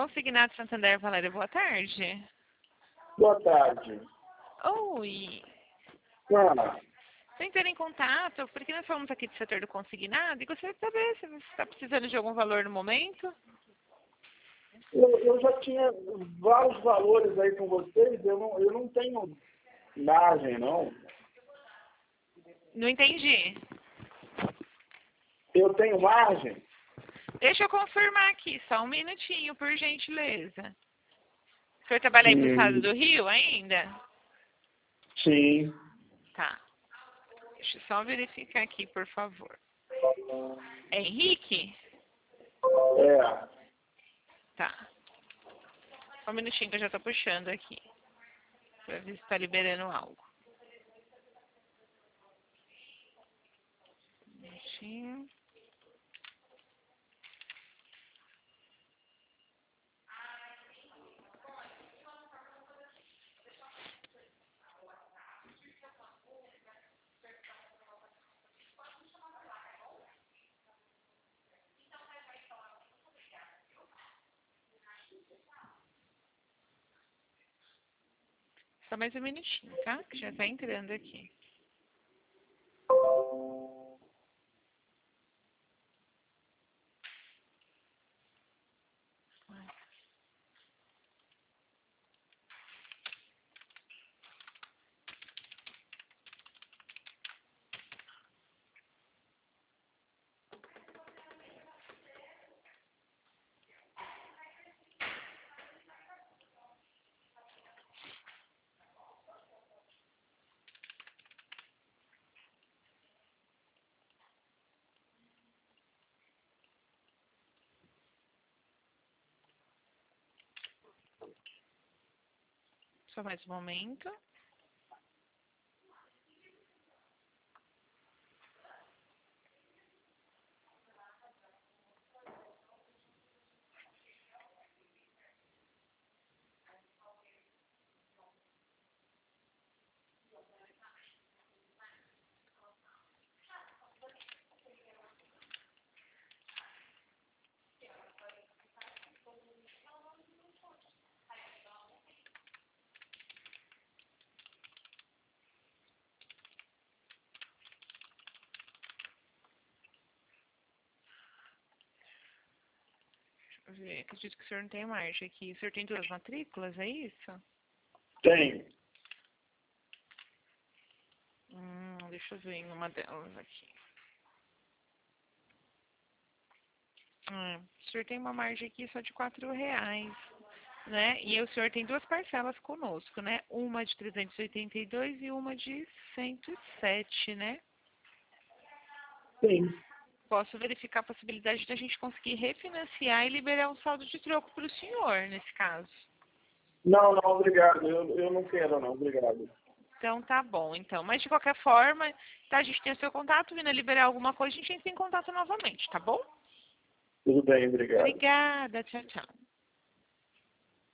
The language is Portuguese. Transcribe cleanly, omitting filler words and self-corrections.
Consignado Santander, Valéria, boa tarde. Boa tarde. Oi. Ah, Tô entrando em contato, porque nós falamos aqui do setor do consignado e gostaria de saber se você está precisando de algum valor no momento. eu já tinha vários valores aí com vocês, eu não tenho margem, não. Não entendi. Eu tenho margem? Deixa eu confirmar aqui, só um minutinho, por gentileza. O senhor trabalha aí pro estado do Rio ainda? Sim. Tá. Deixa eu só verificar aqui, por favor. É Henrique? É. Tá. Só um minutinho que eu já tô puxando aqui. Pra ver se tá liberando algo. Um minutinho. Só mais um minutinho, tá? Que já tá entrando aqui. Só mais um momento. Deixa eu ver. Acredito que o senhor não tem margem aqui. O senhor tem duas matrículas, é isso? Tenho. Deixa eu ver em uma delas aqui. O senhor tem uma margem aqui só de R$ 4, né? E o senhor tem duas parcelas conosco, né? Uma de 382 e uma de 107, né? Sim. Posso verificar a possibilidade de a gente conseguir refinanciar e liberar um saldo de troco para o senhor, nesse caso. Não, obrigado. Eu não quero, não. Obrigado. Então, tá bom, então. Mas, de qualquer forma, tá, a gente tem o seu contato, vindo a liberar alguma coisa, a gente entra em contato novamente, tá bom? Tudo bem, obrigado. Obrigada, tchau, tchau.